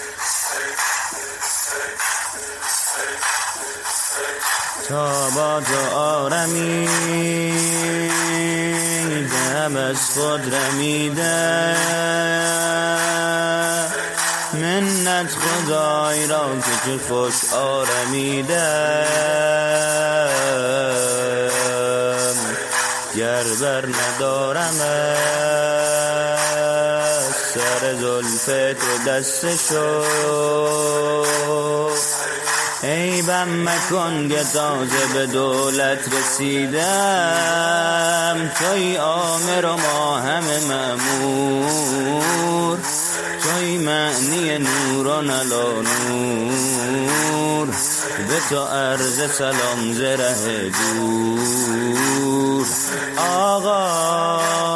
تا با تو آرمیدم از خود رمیده، منت خدای را که چه خوش آرمیدم. گر بر ندارم از سر زلف تو دستشو، عیبم مکن که تازه به دولت رسیدم. توی آمر و ما همه مأمور، توی معنی نور و نلا نور، به تو عرض سلام ز ره دور. آقا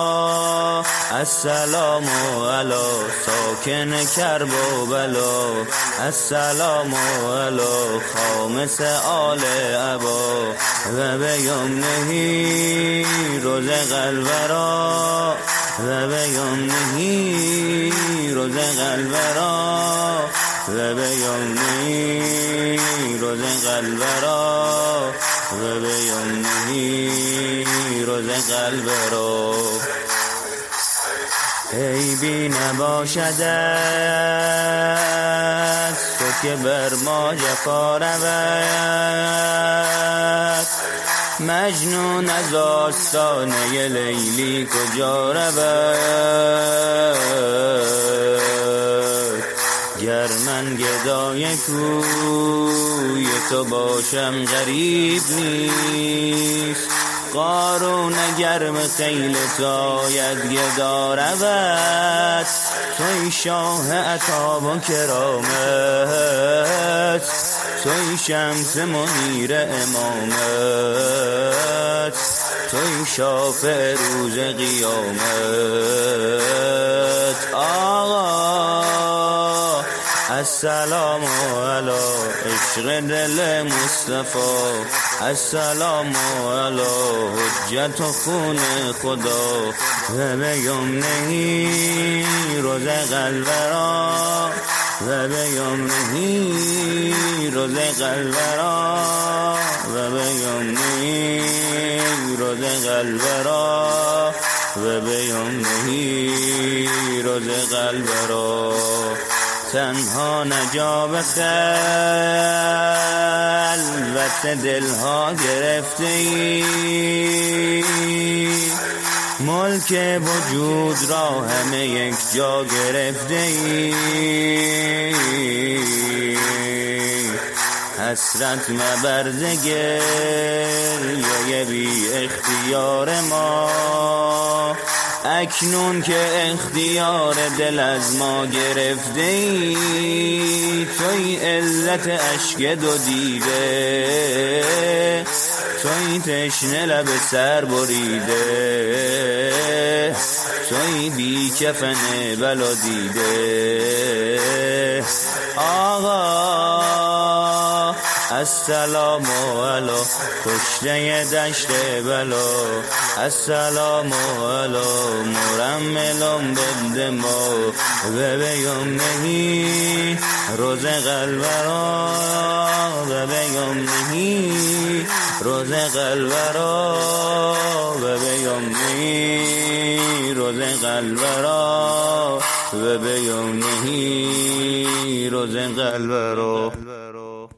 السلام علی ساکن کرب و بلا، السلام علی خامس آل ابا، و به یمنهی روز قلبرا، و به یمنهی روز قلبرا، و به یمنهی روز قلبرا، و به یمنهی روز قلبرا. عیبی نباشدت تو که بر ما جفا رود، مجنون از آستانه لیلی کجا رود. گر من گدای کوی تو باشم غریب نیست، قارون گرم خیل تو آید گدا رود. توی شاه عطا و کرامت، توی شمس منیر امامت، توی شافع روز قیامت. آقا السلام علی عشق دل مصطفی، السلام علی حجت و خون خدا، و به یمنهی روز قلبرا، و به یمنهی روز قلبرا، و به یمنهی روز قلبرا، و به یمنهی روز قلبرا. تنها نجا به خلوت دلها گرفته ای، ملک وجود را همه یک جا گرفته ای. حسرت مبرز گریه بی اختیار ما، اکنون که اختیار دل از ما گرفته ای. توی علت اشک دو دیده، توی تشنه لب سر بریده، توی بی کفن بلا دیده. آقا السلام علی کشته دشت بلا، السلام علی مرملم بالدما، و به یمنهی روز قلبرا، و به یمنهی روز قلبرا، و به یمنهی روز قلبرا، و به یمنهی روز قلبرا.